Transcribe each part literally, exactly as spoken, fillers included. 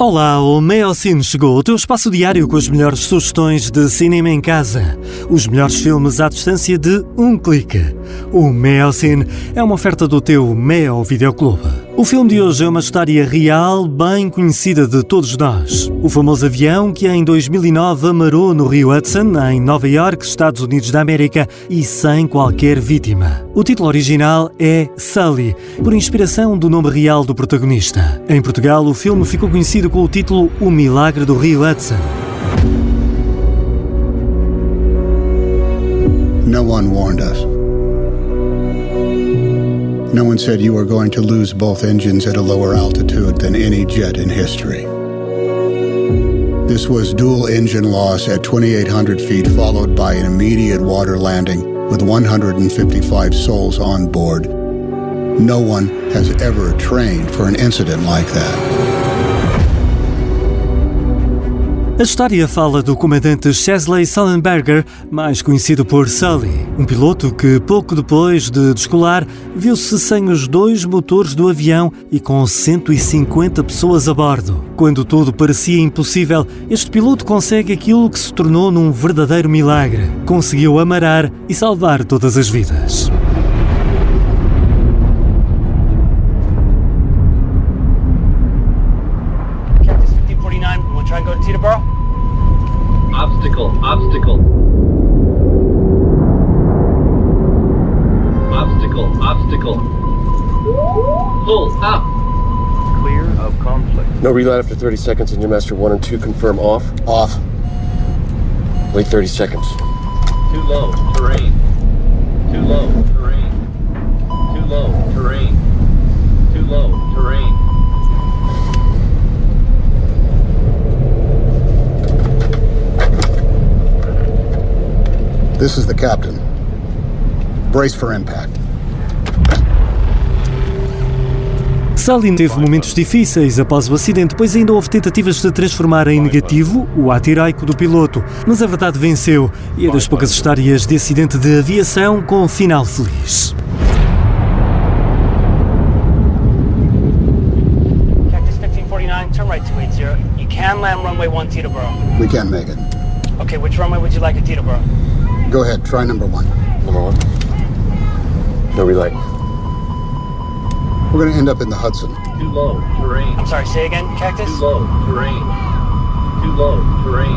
Olá, o Meocine chegou, o teu espaço diário com as melhores sugestões de cinema em casa. Os melhores filmes à distância de um clique. O Meocine é uma oferta do teu Meo Videoclube. O filme de hoje é uma história real, bem conhecida de todos nós. O famoso avião que em dois mil e nove amarou no rio Hudson, em Nova Iorque, Estados Unidos da América, e sem qualquer vítima. O título original é Sully, por inspiração do nome real do protagonista. Em Portugal, o filme ficou conhecido com o título O Milagre do Rio Hudson. No one warned us. No one said you were going to lose both engines at a lower altitude than any jet in history. This was dual engine loss at twenty-eight hundred feet, followed by an immediate water landing with one hundred fifty-five souls on board. No one has ever trained for an incident like that. A história fala do comandante Chesley Sullenberger, mais conhecido por Sully, um piloto que, pouco depois de descolar, viu-se sem os dois motores do avião e com cento e cinquenta pessoas a bordo. Quando tudo parecia impossível, este piloto consegue aquilo que se tornou num verdadeiro milagre. Conseguiu amarar e salvar todas as vidas. Try and go to Teterboro? Obstacle, obstacle. Obstacle, obstacle. Pull up. Clear of conflict. No reload after thirty seconds, Engine Master one and two confirm off. Off. Wait thirty seconds. Too low, terrain. Too low, terrain. Too low, terrain. Too low, terrain. This is the captain. Brace for impact. Sully teve momentos difíceis após o acidente, pois ainda houve tentativas de transformar em negativo o ato heroico do piloto, mas a verdade venceu e é das poucas histórias de acidente de aviação com final feliz. Cactus fifteen forty-nine, turn right two eighty. You can land runway one Teterboro. We can make it. Okay, which runway would you like at Teterboro? Go ahead, try number one. Number one. No relay. We're going to end up in the Hudson. Too low, terrain. I'm sorry, say again, Cactus? Too low, terrain. Too low, terrain.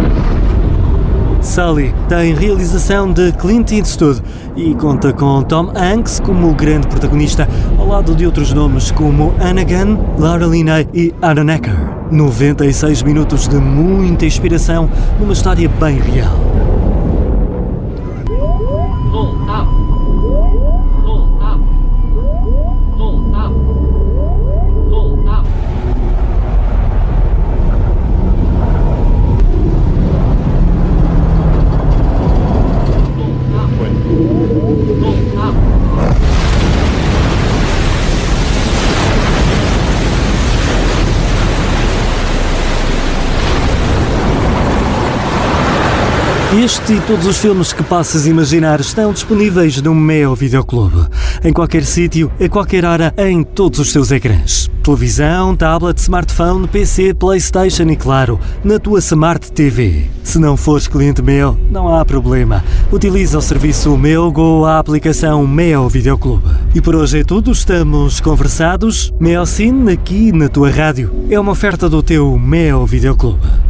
Sully tem realização de Clint Eastwood e conta com Tom Hanks como o grande protagonista, ao lado de outros nomes como Anna Gunn, Laura Linney e Aaron Eckhart. noventa e seis minutos de muita inspiração numa história bem real. Pull up. Pull up. Pull up. Pull up. Este e todos os filmes que possas imaginar estão disponíveis no Meo Videoclube. Em qualquer sítio, a qualquer hora, em todos os seus ecrãs. Televisão, tablet, smartphone, P C, PlayStation e, claro, na tua Smart T V. Se não fores cliente Meo, não há problema. Utiliza o serviço Meo Go, a aplicação Meo Videoclube. E por hoje é tudo, estamos conversados. Meocine aqui na tua rádio. É uma oferta do teu Meo Videoclube.